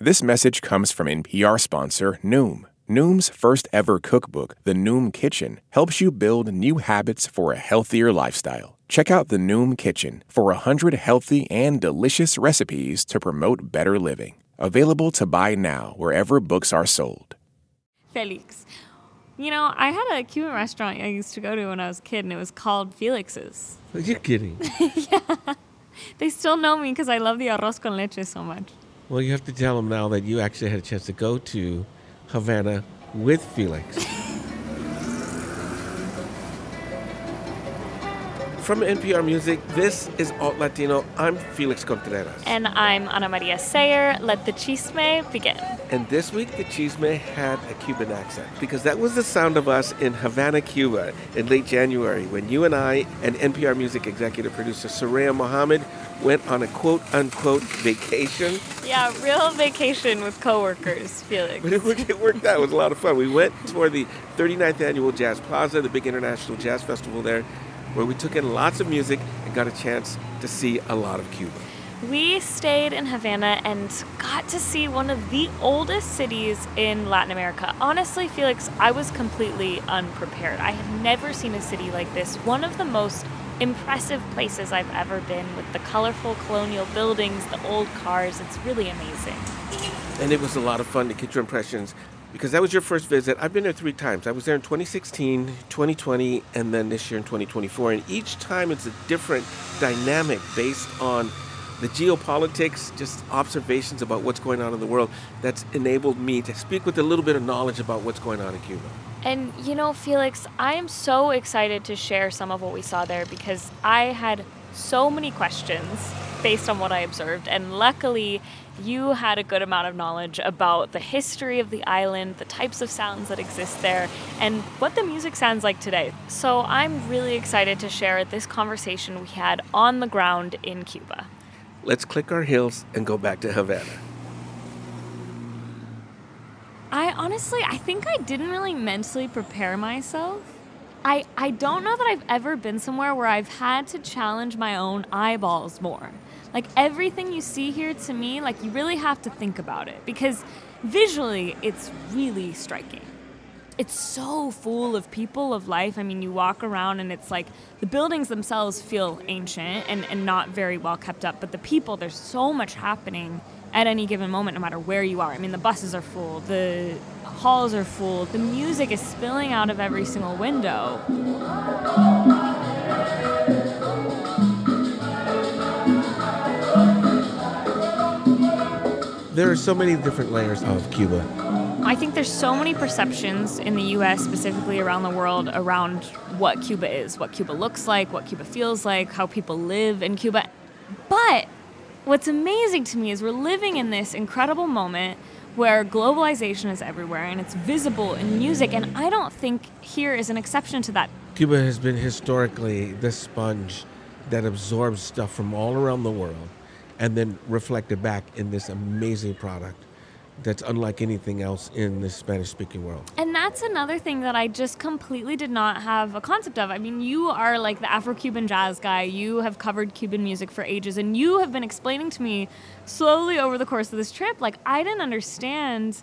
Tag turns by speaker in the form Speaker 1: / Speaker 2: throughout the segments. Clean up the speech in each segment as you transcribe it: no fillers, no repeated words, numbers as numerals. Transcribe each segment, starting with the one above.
Speaker 1: This message comes from NPR sponsor Noom. Noom's first ever cookbook, The Noom Kitchen, helps you build new habits for a healthier lifestyle. Check out The Noom Kitchen for 100 healthy and delicious recipes to promote better living. Available to buy now wherever books are sold.
Speaker 2: Felix. You know, I had a Cuban restaurant I used to go to when I was a kid, and it was called Felix's.
Speaker 3: You're kidding.
Speaker 2: Yeah. They still know me because I love the arroz con leche so much.
Speaker 3: Well, you have to tell them now that you actually had a chance to go to Havana with Felix. From NPR Music, this is Alt Latino. I'm Felix Contreras.
Speaker 2: And I'm Ana Maria Sayer. Let the chisme begin.
Speaker 3: And this week, the chisme had a Cuban accent because that was the sound of us in Havana, Cuba in late January when you and I and NPR Music executive producer Soraya Mohammed went on a quote-unquote vacation.
Speaker 2: Yeah, real vacation with coworkers, Felix.
Speaker 3: But it worked out. It was a lot of fun. We went for the 39th Annual Jazz Plaza, the big international jazz festival there, where we took in lots of music and got a chance to see a lot of Cuba.
Speaker 2: We stayed in Havana and got to see one of the oldest cities in Latin America. Honestly, Felix, I was completely unprepared. I had never seen a city like this. One of the most impressive places I've ever been, with the colorful colonial buildings, the old cars. It's really amazing.
Speaker 3: And it was a lot of fun to get your impressions, because that was your first visit. I've been there 3 times. I was there in 2016, 2020, and then this year in 2024. And each time it's a different dynamic based on the geopolitics, just observations about what's going on in the world that's enabled me to speak with a little bit of knowledge about what's going on in Cuba.
Speaker 2: And you know, Felix, I am so excited to share some of what we saw there because I had so many questions based on what I observed. And luckily, you had a good amount of knowledge about the history of the island, the types of sounds that exist there, and what the music sounds like today. So I'm really excited to share this conversation we had on the ground in Cuba.
Speaker 3: Let's click our heels and go back to Havana.
Speaker 2: I think I didn't really mentally prepare myself. I don't know that I've ever been somewhere where I've had to challenge my own eyeballs more. Like, everything you see here, to me, like, you really have to think about it because visually it's really striking. It's so full of people, of life. I mean, you walk around and it's like the buildings themselves feel ancient and not very well kept up, but the people, there's so much happening at any given moment, no matter where you are. I mean, the buses are full, the halls are full, the music is spilling out of every single window.
Speaker 3: There are so many different layers of Cuba.
Speaker 2: I think there's so many perceptions in the U.S., specifically around the world, around what Cuba is, what Cuba looks like, what Cuba feels like, how people live in Cuba. But what's amazing to me is we're living in this incredible moment where globalization is everywhere and it's visible in music, and I don't think here is an exception to that.
Speaker 3: Cuba has been historically the sponge that absorbs stuff from all around the world and then reflected back in this amazing product that's unlike anything else in the Spanish-speaking world.
Speaker 2: And that's another thing that I just completely did not have a concept of. I mean, you are like the Afro-Cuban jazz guy. You have covered Cuban music for ages, and you have been explaining to me slowly over the course of this trip, like, I didn't understand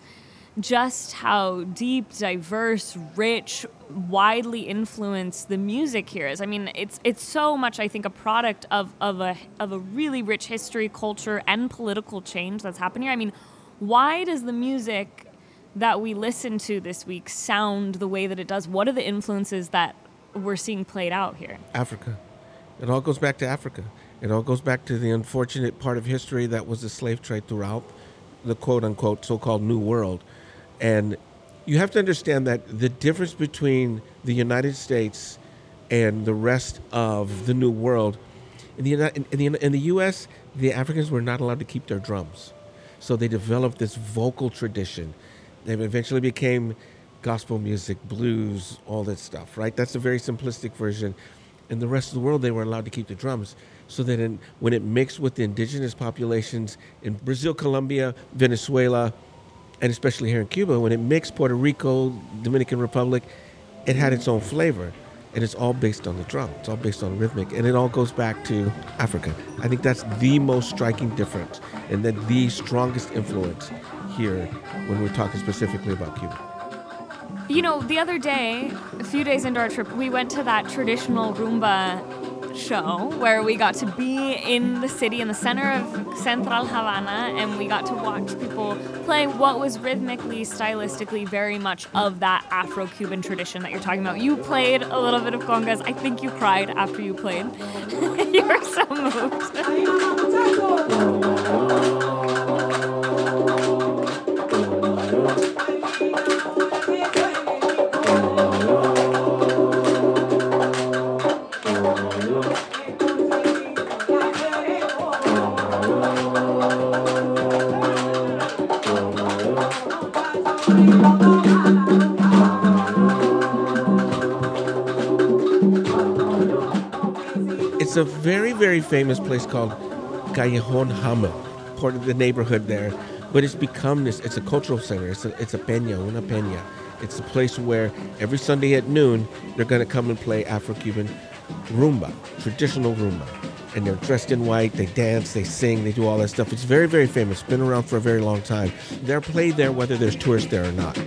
Speaker 2: just how deep, diverse, rich, widely influenced the music here is. I mean, it's so much, I think, a product of a really rich history, culture, and political change that's happened here. I mean, why does the music that we listen to this week sound the way that it does? What are the influences that we're seeing played out here?
Speaker 3: Africa. It all goes back to Africa. It all goes back to the unfortunate part of history that was the slave trade throughout the quote-unquote so-called New World. And you have to understand that the difference between the United States and the rest of the New World, in the U.S., the Africans were not allowed to keep their drums. So they developed this vocal tradition. They eventually became gospel music, blues, all that stuff, right? That's a very simplistic version. In the rest of the world, they were allowed to keep the drums. So that when it mixed with the indigenous populations in Brazil, Colombia, Venezuela, and especially here in Cuba, when it mixed Puerto Rico, Dominican Republic, it had its own flavor. and it's all based on the drum. It's all based on rhythmic, and it all goes back to Africa. I think that's the most striking difference, and then the strongest influence here when we're talking specifically about Cuba.
Speaker 2: You know, the other day, a few days into our trip, we went to that traditional rumba show where we got to be in the city, in the center of Central Havana, and we got to watch people play what was rhythmically, stylistically very much of that Afro-Cuban tradition that you're talking about. You played a little bit of congas. I think you cried after you played. You were so moved.
Speaker 3: It's a very, very famous place called Callejon Hamel, part of the neighborhood there. But it's become this, it's a cultural center. It's a peña, una peña. It's a place where every Sunday at noon, they're going to come and play Afro-Cuban rumba, traditional rumba. And they're dressed in white, they dance, they sing, they do all that stuff. It's very, very famous. It's been around for a very long time. They're played there whether there's tourists there or not.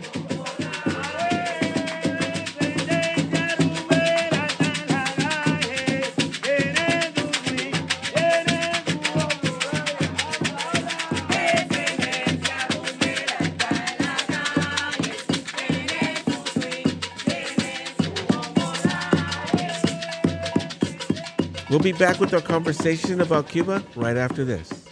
Speaker 3: We'll be back with our conversation about Cuba right after this.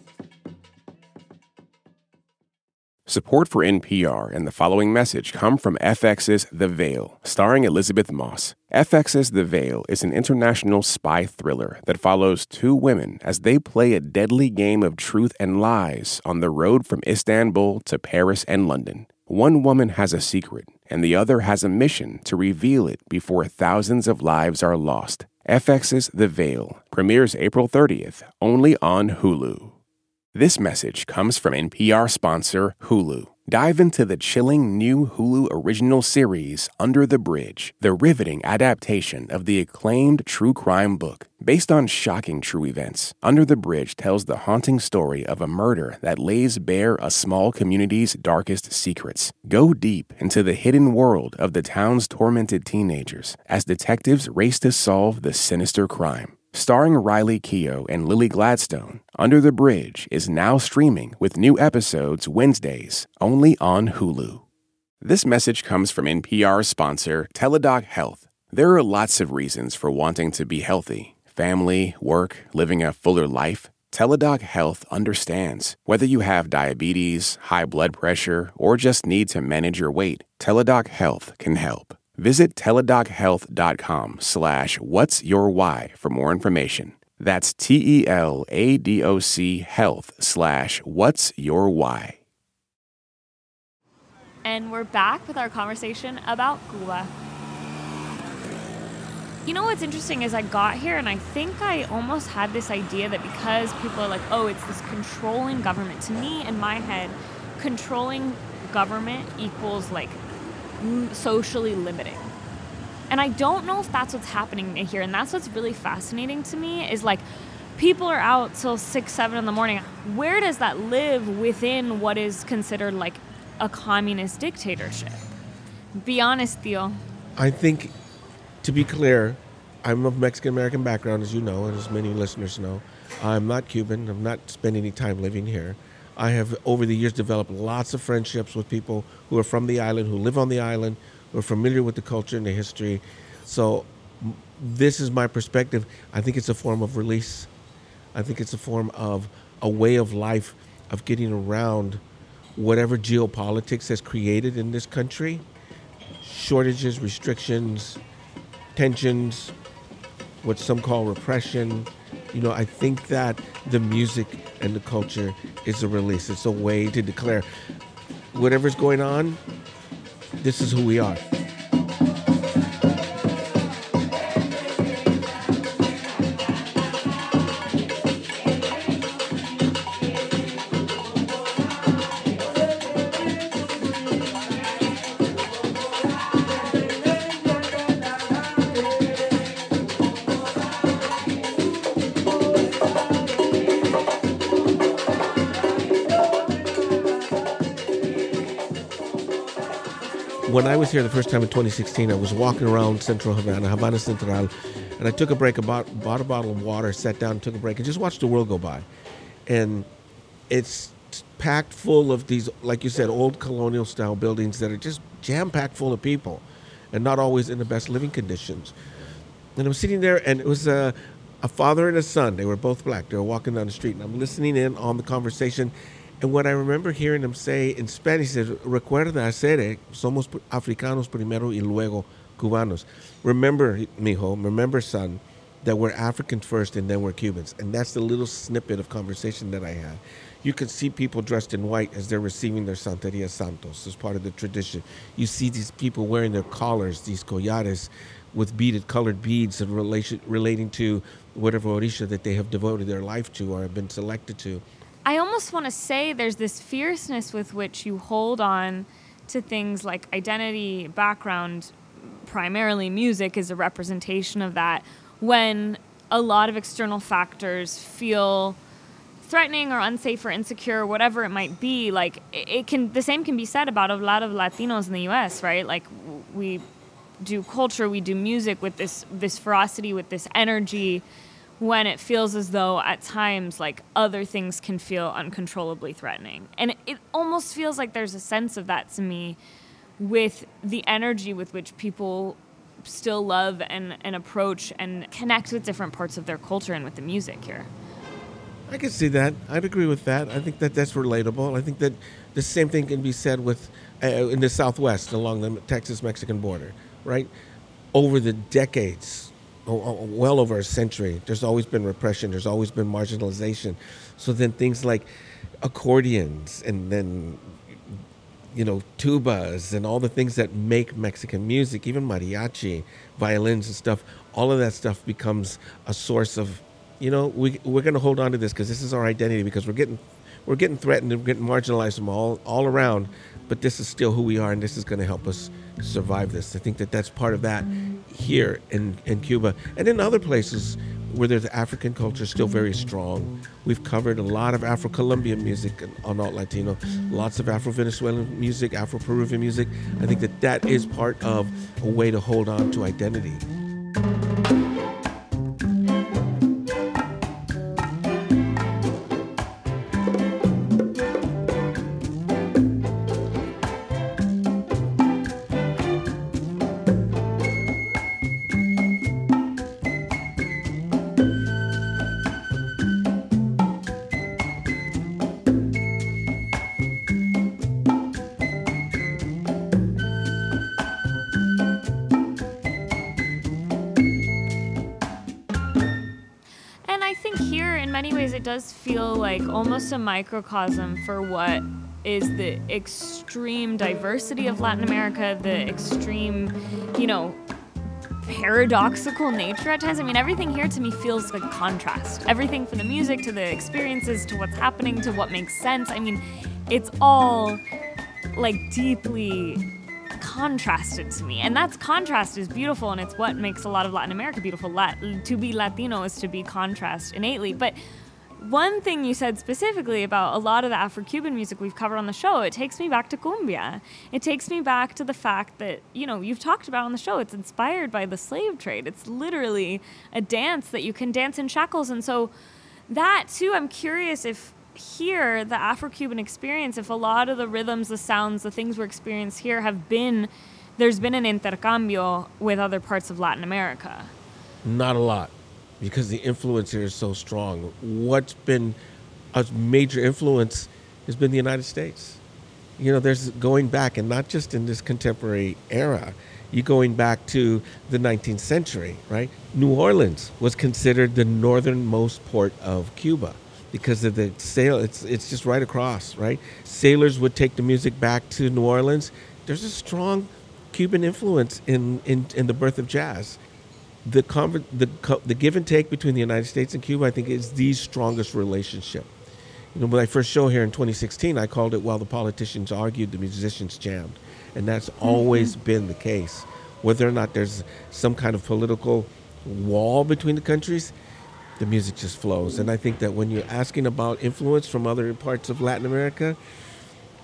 Speaker 1: Support for NPR and the following message come from FX's The Veil, starring Elizabeth Moss. FX's The Veil is an international spy thriller that follows two women as they play a deadly game of truth and lies on the road from Istanbul to Paris and London. One woman has a secret, and the other has a mission to reveal it before thousands of lives are lost. FX's The Veil premieres April 30th, only on Hulu. This message comes from NPR sponsor Hulu. Dive into the chilling new Hulu original series, Under the Bridge, the riveting adaptation of the acclaimed true crime book. Based on shocking true events, Under the Bridge tells the haunting story of a murder that lays bare a small community's darkest secrets. Go deep into the hidden world of the town's tormented teenagers as detectives race to solve the sinister crime. Starring Riley Keough and Lily Gladstone, Under the Bridge is now streaming with new episodes Wednesdays, only on Hulu. This message comes from NPR sponsor Teladoc Health. There are lots of reasons for wanting to be healthy. Family, work, living a fuller life. Teladoc Health understands. Whether you have diabetes, high blood pressure, or just need to manage your weight, Teladoc Health can help. Visit teladochealth.com/whatsyourwhy for more information. That's TELADOC health/whatsyourwhy.
Speaker 2: And we're back with our conversation about Cuba. You know what's interesting is I got here and I think I almost had this idea that because people are like, oh, it's this controlling government. To me, in my head, controlling government equals like socially limiting. And I don't know if that's what's happening here. And that's what's really fascinating to me is like people are out till 6, 7 in the morning. Where does that live within what is considered like a communist dictatorship? Be honest, Theo.
Speaker 3: I think, to be clear, I'm of Mexican-American background, as you know, and as many listeners know. I'm not Cuban. I've not spent any time living here. I have, over the years, developed lots of friendships with people who are from the island, who live on the island, who are familiar with the culture and the history. So this is my perspective. I think it's a form of release. I think it's a form of a way of life, of getting around whatever geopolitics has created in this country. Shortages, restrictions, tensions, what some call repression. You know, I think that the music and the culture is a release. It's a way to declare whatever's going on, this is who we are. when I was here the first time in 2016, I was walking around Central Havana, Havana Central, and I took a break, bought a bottle of water, sat down, took a break, and just watched the world go by. And it's packed full of these, like you said, old colonial style buildings that are just jam packed full of people and not always in the best living conditions. And I was sitting there, and it was a father and a son. They were both black. They were walking down the street, and I'm listening in on the conversation. And what I remember hearing them say in Spanish is, "Recuerda hacer, somos africanos primero y luego cubanos." Remember, mijo, remember, son, that we're Africans first and then we're Cubans. And that's the little snippet of conversation that I had. You can see people dressed in white as they're receiving their Santeria Santos as part of the tradition. You see these people wearing their collars, these collares, with colored beads and relating to whatever orisha that they have devoted their life to or have been selected to.
Speaker 2: I almost want to say there's this fierceness with which you hold on to things like identity, background, primarily music is a representation of that, when a lot of external factors feel threatening or unsafe or insecure, whatever it might be. Like, the same can be said about a lot of Latinos in the U.S., right? Like, we do culture, we do music with this ferocity, with this energy, when it feels as though at times like other things can feel uncontrollably threatening. And it almost feels like there's a sense of that to me with the energy with which people still love and approach and connect with different parts of their culture and with the music here.
Speaker 3: I can see that. I'd agree with that. I think that that's relatable. I think that the same thing can be said with in the Southwest along the Texas-Mexican border, right? Over the decades, well over a century, there's always been repression. There's always been marginalization. So then things like accordions and then, tubas and all the things that make Mexican music, even mariachi, violins and stuff, all of that stuff becomes a source of, we're going to hold on to this because this is our identity, because we're getting threatened and we're getting marginalized from all around, but this is still who we are, and this is going to help us survive this. I think that that's part of that here in Cuba and in other places where there's African culture still very strong. We've covered a lot of Afro-Colombian music on Alt Latino, lots of Afro-Venezuelan music, Afro-Peruvian music. I think that is part of a way to hold on to identity.
Speaker 2: It does feel like almost a microcosm for what is the extreme diversity of Latin America, the extreme, paradoxical nature at times. I mean, everything here to me feels like a contrast. Everything from the music to the experiences to what's happening to what makes sense. I mean, it's all like deeply contrasted to me, and that's contrast is beautiful, and it's what makes a lot of Latin America beautiful. To be Latino is to be contrast innately. But one thing you said specifically about a lot of the Afro-Cuban music we've covered on the show, it takes me back to cumbia. It takes me back to the fact that, you've talked about on the show, it's inspired by the slave trade. It's literally a dance that you can dance in shackles. And so that, too, I'm curious if here, the Afro-Cuban experience, if a lot of the rhythms, the sounds, the things we're experiencing here there's been an intercambio with other parts of Latin America.
Speaker 3: Not a lot, because the influence here is so strong. What's been a major influence has been the United States. There's going back, and not just in this contemporary era, you're going back to the 19th century, right? New Orleans was considered the northernmost port of Cuba because of the sail. It's just right across, right? Sailors would take the music back to New Orleans. There's a strong Cuban influence in the birth of jazz. The give and take between the United States and Cuba, I think, is the strongest relationship. When I first show here in 2016, I called it "While the Politicians Argued, the Musicians Jammed." And that's always been the case. Whether or not there's some kind of political wall between the countries, the music just flows. And I think that when you're asking about influence from other parts of Latin America,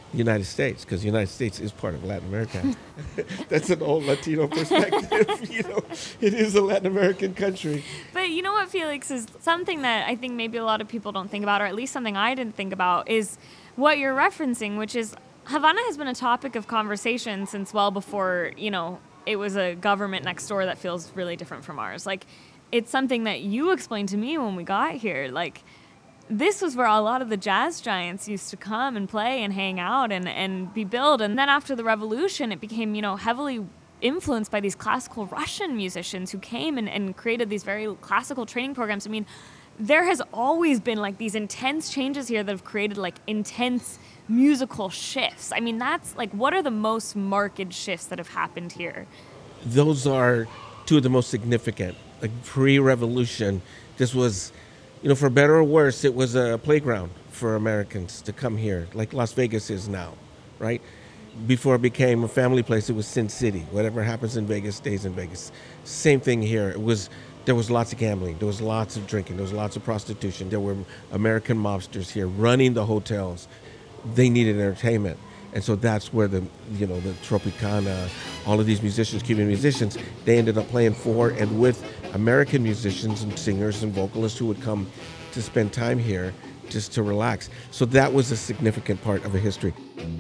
Speaker 3: the United States, because the United States is part of Latin America. That's an old Latino perspective. It is a Latin American country.
Speaker 2: But you know what, Felix, is something that I think maybe a lot of people don't think about, or at least something I didn't think about, is what you're referencing, which is Havana has been a topic of conversation since well before, it was a government next door that feels really different from ours. Like, it's something that you explained to me when we got here. Like, this was where a lot of the jazz giants used to come and play and hang out and be billed. And then after the revolution, it became, heavily influenced by these classical Russian musicians who came and created these very classical training programs. I mean, there has always been like these intense changes here that have created like intense musical shifts. I mean, that's like, what are the most marked shifts that have happened here?
Speaker 3: Those are two of the most significant. Like pre-revolution, this was, for better or worse, it was a playground for Americans to come here, like Las Vegas is now, right? Before it became a family place, it was Sin City. Whatever happens in Vegas stays in Vegas. Same thing here. There was lots of gambling. There was lots of drinking. There was lots of prostitution. There were American mobsters here running the hotels. They needed entertainment. And so that's where the Tropicana, all of these musicians, Cuban musicians, they ended up playing for and with American musicians and singers and vocalists who would come to spend time here just to relax. So that was a significant part of the history.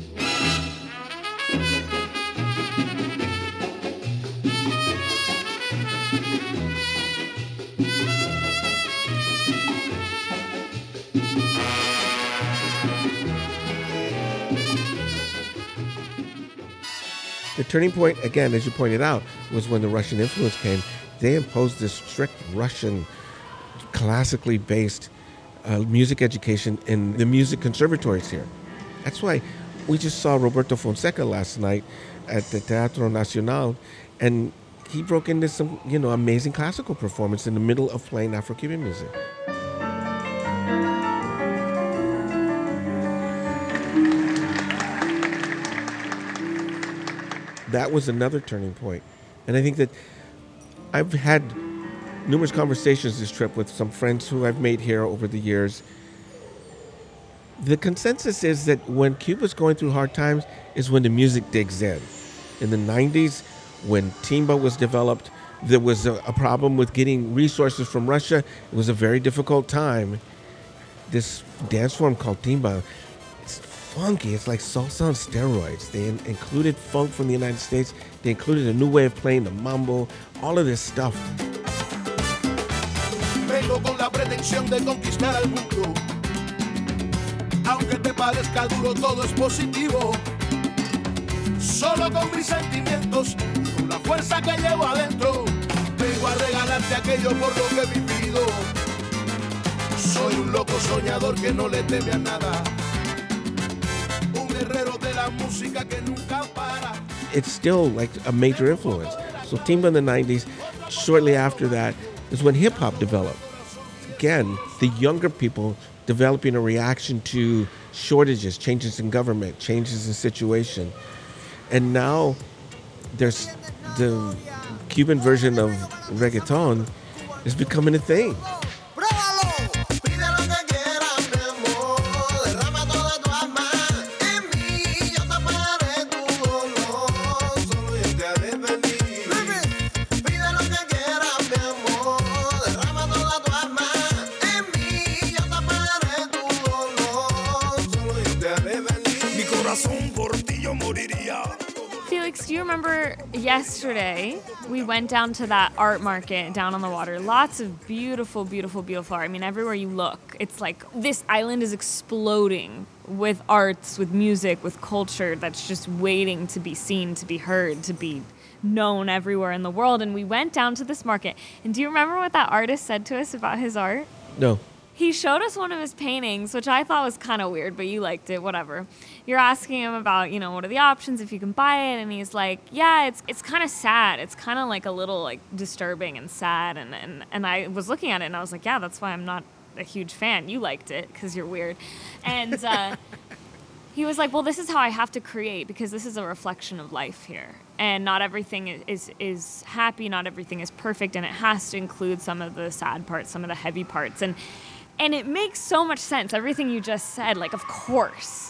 Speaker 3: The turning point, again, as you pointed out, was when the Russian influence came. They imposed this strict Russian, classically based music education in the music conservatories here. That's why we just saw Roberto Fonseca last night at the Teatro Nacional, and he broke into some, amazing classical performance in the middle of playing Afro-Cuban music. That was another turning point. And I think that I've had numerous conversations this trip with some friends who I've made here over the years. The consensus is that when Cuba's going through hard times is when the music digs in. In the 90s, when timba was developed, there was a problem with getting resources from Russia. It was a very difficult time. This dance form called timba, funky. It's like salsa on steroids. They included funk from the United States. They included a new way of playing the mambo, all of this stuff.
Speaker 4: Vengo con la pretensión de conquistar al mundo. Aunque te parezca duro, todo es positivo. Solo con mis sentimientos, con la fuerza que llevo adentro, vengo a regalarte aquello por lo que he vivido. Soy un loco soñador que no le teme a nada.
Speaker 3: It's still like a major influence. So timba in the 90s, shortly after that is when hip hop developed. Again, the younger people developing a reaction to shortages, changes in government, changes in situation. And now there's the Cuban version of reggaeton is becoming a thing.
Speaker 2: Felix, do you remember yesterday we went down to that art market down on the water? Lots of beautiful, beautiful, beautiful art. I mean, everywhere you look, it's like this island is exploding with arts, with music, with culture that's just waiting to be seen, to be heard, to be known everywhere in the world. And we went down to this market. And do you remember what that artist said to us about his art?
Speaker 3: No.
Speaker 2: He showed us one of his paintings, which I thought was kind of weird, but you liked it, whatever. You're asking him about, what are the options if you can buy it, and he's like, yeah, it's kind of sad. It's kind of like a little like disturbing and sad, and I was looking at it and I was like, yeah, that's why I'm not a huge fan. You liked it because you're weird. And he was like, well, this is how I have to create because this is a reflection of life here. And not everything is happy, not everything is perfect, and it has to include some of the sad parts, some of the heavy parts. And it makes so much sense, everything you just said. Like, of course,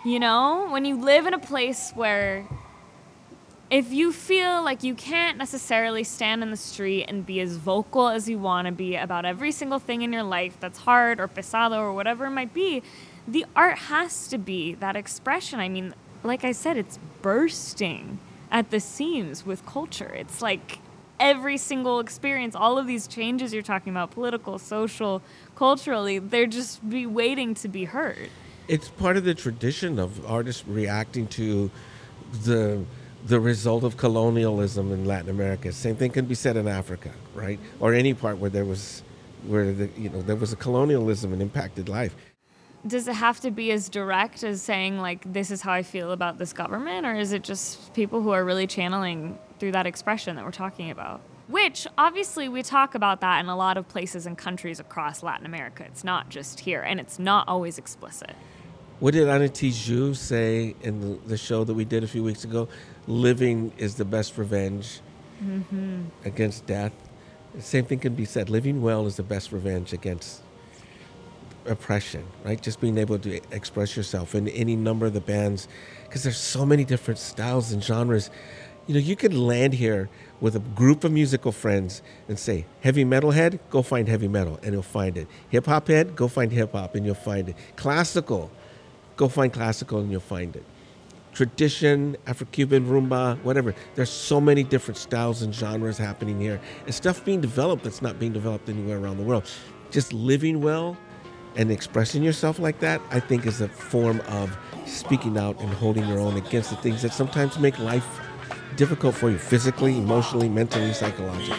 Speaker 2: You know, when you live in a place where if you feel like you can't necessarily stand in the street and be as vocal as you want to be about every single thing in your life that's hard or pesado or whatever it might be, the art has to be that expression. I mean, like I said, it's bursting at the seams with culture. It's like every single experience, all of these changes you're talking about, political, social, culturally, they're just be waiting to be heard.
Speaker 3: It's part of the tradition of artists reacting to the result of colonialism in Latin America. Same thing can be said in Africa, right? Or any part where there was a colonialism and impacted life.
Speaker 2: Does it have to be as direct as saying, like, this is how I feel about this government? Or is it just people who are really channeling through that expression that we're talking about? Which, obviously, we talk about that in a lot of places and countries across Latin America. It's not just here, and it's not always explicit.
Speaker 3: What did Ana Tijoux say in the show that we did a few weeks ago? Living is the best revenge against death. The same thing can be said. Living well is the best revenge against oppression, right? Just being able to express yourself in any number of the bands, because there's so many different styles and genres. You know, you can land here with a group of musical friends and say, heavy metal head, go find heavy metal, and you'll find it. Hip hop head, go find hip hop, and you'll find it. Classical, go find classical, and you'll find it. Tradition, Afro-Cuban, rumba, whatever. There's so many different styles and genres happening here, and stuff being developed that's not being developed anywhere around the world. Just living well and expressing yourself like that, I think, is a form of speaking out and holding your own against the things that sometimes make life difficult for you, physically, emotionally, mentally, psychologically.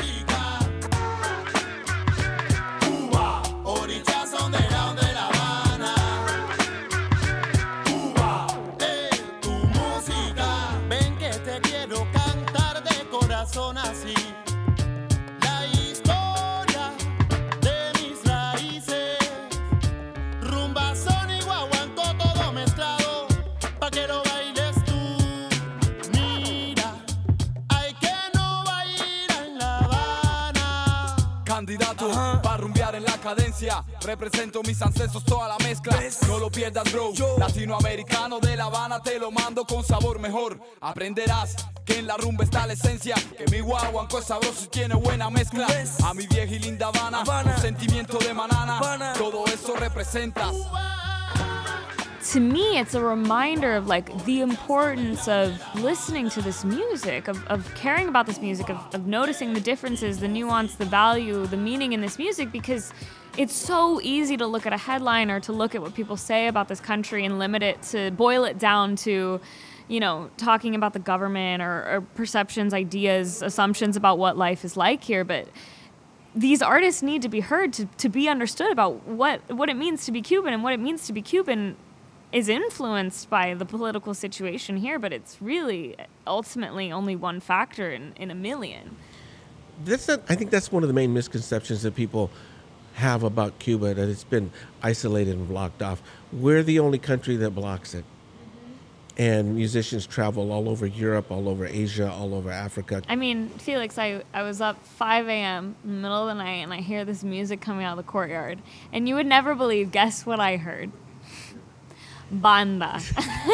Speaker 5: Represento mis ancestros, toda la mezcla. No lo pierdas, bro. Latinoamericano de La Habana, te lo mando con sabor mejor. Aprenderás que en la rumba está la esencia, que mi guaguanco es sabroso y tiene buena mezcla. A mi vieja y linda Habana, un sentimiento de manana. Todo eso representas.
Speaker 2: To me, it's a reminder of like the importance of listening to this music, of caring about this music, of noticing the differences, the nuance, the value, the meaning in this music, because it's so easy to look at a headline or to look at what people say about this country and limit it to boil it down to, you know, talking about the government or perceptions, ideas, assumptions about what life is like here. But these artists need to be heard to be understood about what it means to be Cuban, and what it means to be Cuban is influenced by the political situation here, but it's really ultimately only one factor in a million.
Speaker 3: I think that's one of the main misconceptions that people have about Cuba, that it's been isolated and blocked off. We're the only country that blocks it. And musicians travel all over Europe, all over Asia, all over Africa.
Speaker 2: I mean, Felix, I was up 5 a.m. in the middle of the night, and I hear this music coming out of the courtyard. And you would never believe, guess what I heard? Banda.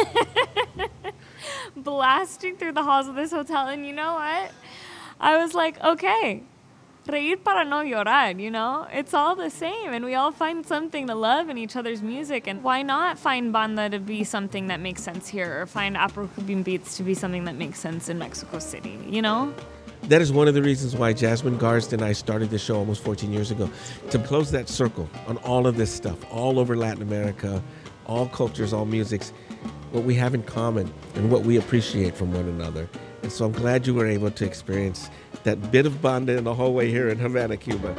Speaker 2: Blasting through the halls of this hotel. And you know what? I was like, okay. Reír para no llorar, you know? It's all the same, and we all find something to love in each other's music, and why not find banda to be something that makes sense here, or find Afro-Cuban beats to be something that makes sense in Mexico City, you know?
Speaker 3: That is one of the reasons why Jasmine Garst and I started this show almost 14 years ago, to close that circle on all of this stuff, all over Latin America, all cultures, all musics, what we have in common and what we appreciate from one another. And so I'm glad you were able to experience that bit of banda in the hallway here in Havana, Cuba.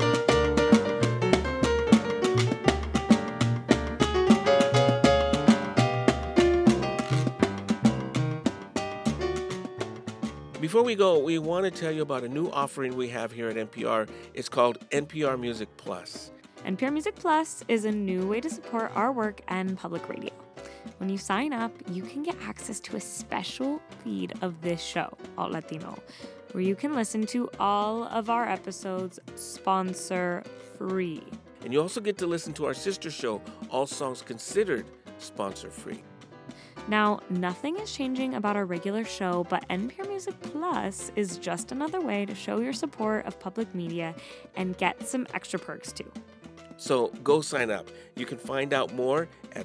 Speaker 3: Before we go, we want to tell you about a new offering we have here at NPR. It's called NPR Music Plus.
Speaker 2: NPR Music Plus is a new way to support our work and public radio. When you sign up, you can get access to a special feed of this show, Alt Latino, where you can listen to all of our episodes sponsor-free.
Speaker 3: And you also get to listen to our sister show, All Songs Considered, sponsor-free.
Speaker 2: Now, nothing is changing about our regular show, but NPR Music Plus is just another way to show your support of public media and get some extra perks too.
Speaker 3: So go sign up. You can find out more at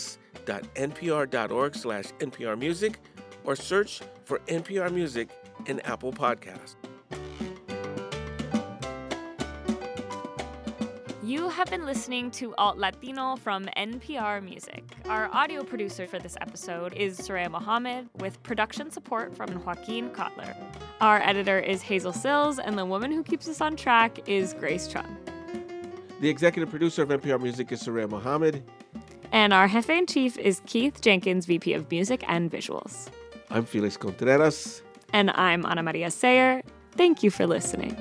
Speaker 3: plus.npr.org/NPRmusic or search for NPR Music in Apple Podcasts.
Speaker 2: You have been listening to Alt Latino from NPR Music. Our audio producer for this episode is Soraya Mohammed, with production support from Joaquin Kotler. Our editor is Hazel Sills, and the woman who keeps us on track is Grace Chung.
Speaker 3: The executive producer of NPR Music is Soraya Mohammed.
Speaker 2: And our Jefe-in-Chief is Keith Jenkins, VP of Music and Visuals.
Speaker 3: I'm Felix Contreras.
Speaker 2: And I'm Ana Maria Sayer. Thank you for listening.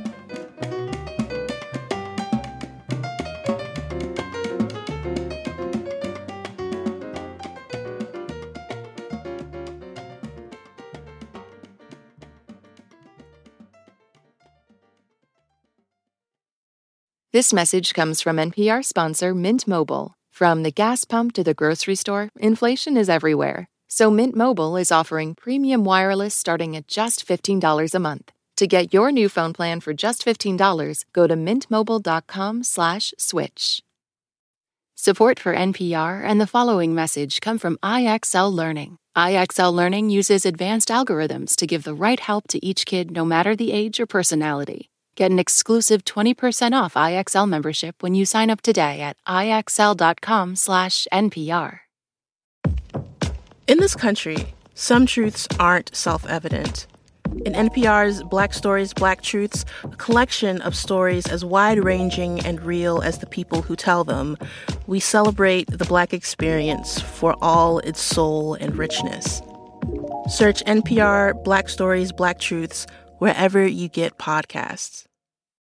Speaker 6: This message comes from NPR sponsor Mint Mobile. From the gas pump to the grocery store, inflation is everywhere. So Mint Mobile is offering premium wireless starting at just $15 a month. To get your new phone plan for just $15, go to mintmobile.com/switch. Support for NPR and the following message come from IXL Learning. IXL Learning uses advanced algorithms to give the right help to each kid no matter the age or personality. Get an exclusive 20% off IXL membership when you sign up today at IXL.com/NPR.
Speaker 7: In this country, some truths aren't self-evident. In NPR's Black Stories, Black Truths, a collection of stories as wide-ranging and real as the people who tell them, we celebrate the Black experience for all its soul and richness. Search NPR Black Stories, Black Truths wherever you get podcasts.